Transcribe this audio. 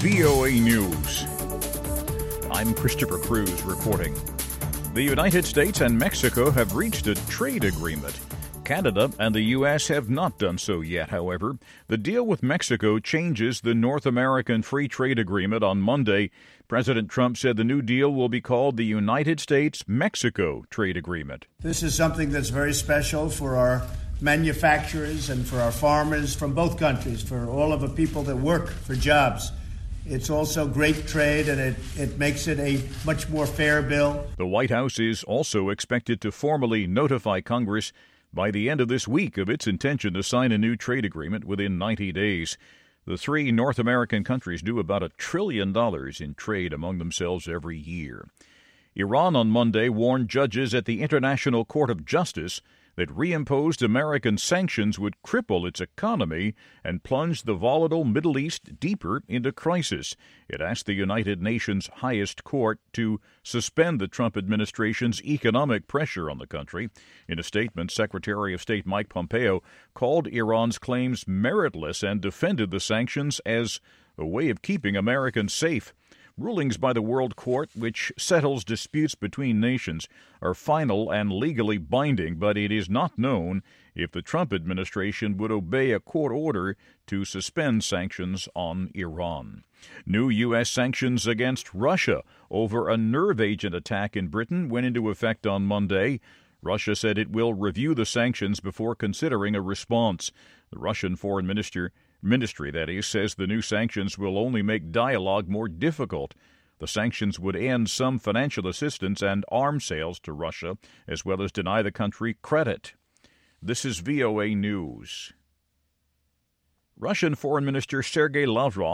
VOA News. I'm Christopher Cruz reporting. The United States and Mexico have reached a trade agreement. Canada and the U.S. have not done so yet, however. The deal with Mexico changes the North American Free Trade Agreement on Monday. President Trump said the new deal will be called the United States-Mexico Trade Agreement. This is something that's very special for our manufacturers and for our farmers from both countries, for all of the people that work for jobs. It's also great trade, and it makes it a much more fair bill. The White House is also expected to formally notify Congress by the end of this week of its intention to sign a new trade agreement within 90 days. The three North American countries do about $1 trillion in trade among themselves every year. Iran on Monday warned judges at the International Court of Justice that reimposed American sanctions would cripple its economy and plunge the volatile Middle East deeper into crisis. It asked the United Nations highest court to suspend the Trump administration's economic pressure on the country. In a statement, Secretary of State Mike Pompeo called Iran's claims meritless and defended the sanctions as a way of keeping Americans safe. Rulings by the World Court, which settles disputes between nations, are final and legally binding, but it is not known if the Trump administration would obey a court order to suspend sanctions on Iran. New U.S. sanctions against Russia over a nerve agent attack in Britain went into effect on Monday. Russia said it will review the sanctions before considering a response. The Russian Foreign Ministry, says the new sanctions will only make dialogue more difficult. The sanctions would end some financial assistance and arms sales to Russia, as well as deny the country credit. This is VOA News. Russian Foreign Minister Sergei Lavrov